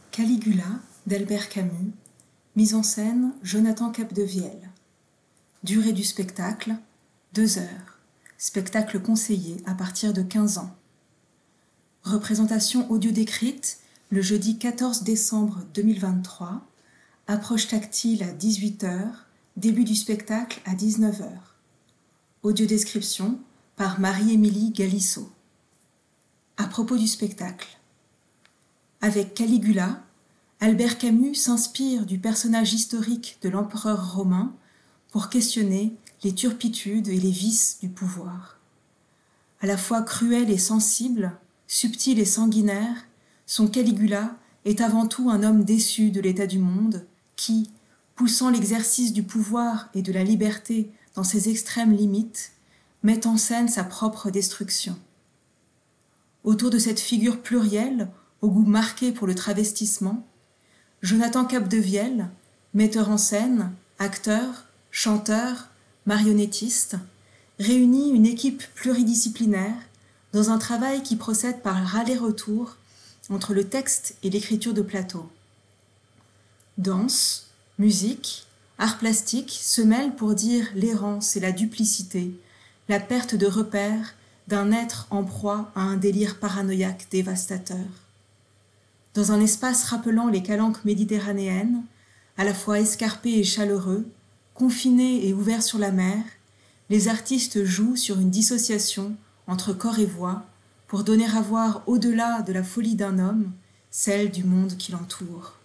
Caligula d'Albert Camus, mise en scène Jonathan Capdevielle. Durée du spectacle 2 heures. Spectacle conseillé à partir de 15 ans. Représentation audio décrite le jeudi 14 décembre 2023. Approche tactile à 18 heures. Début du spectacle à 19 heures. Audio description par Marie-Émilie Galissot. À propos du spectacle. Avec Caligula, Albert Camus s'inspire du personnage historique de l'empereur romain pour questionner les turpitudes et les vices du pouvoir. À la fois cruel et sensible, subtil et sanguinaire, son Caligula est avant tout un homme déçu de l'état du monde qui, poussant l'exercice du pouvoir et de la liberté dans ses extrêmes limites, met en scène sa propre destruction. Autour de cette figure plurielle, au goût marqué pour le travestissement, Jonathan Capdevielle, metteur en scène, acteur, chanteur, marionnettiste, réunit une équipe pluridisciplinaire dans un travail qui procède par aller-retour entre le texte et l'écriture de plateau. Danse, musique, art plastique se mêlent pour dire l'errance et la duplicité, la perte de repères d'un être en proie à un délire paranoïaque dévastateur. Dans un espace rappelant les calanques méditerranéennes, à la fois escarpés et chaleureux, confinés et ouverts sur la mer, les artistes jouent sur une dissociation entre corps et voix pour donner à voir au-delà de la folie d'un homme, celle du monde qui l'entoure.